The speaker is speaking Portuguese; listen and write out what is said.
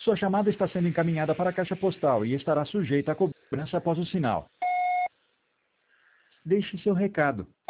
Sua chamada está sendo encaminhada para a caixa postal e estará sujeita a cobrança após o sinal. Deixe seu recado.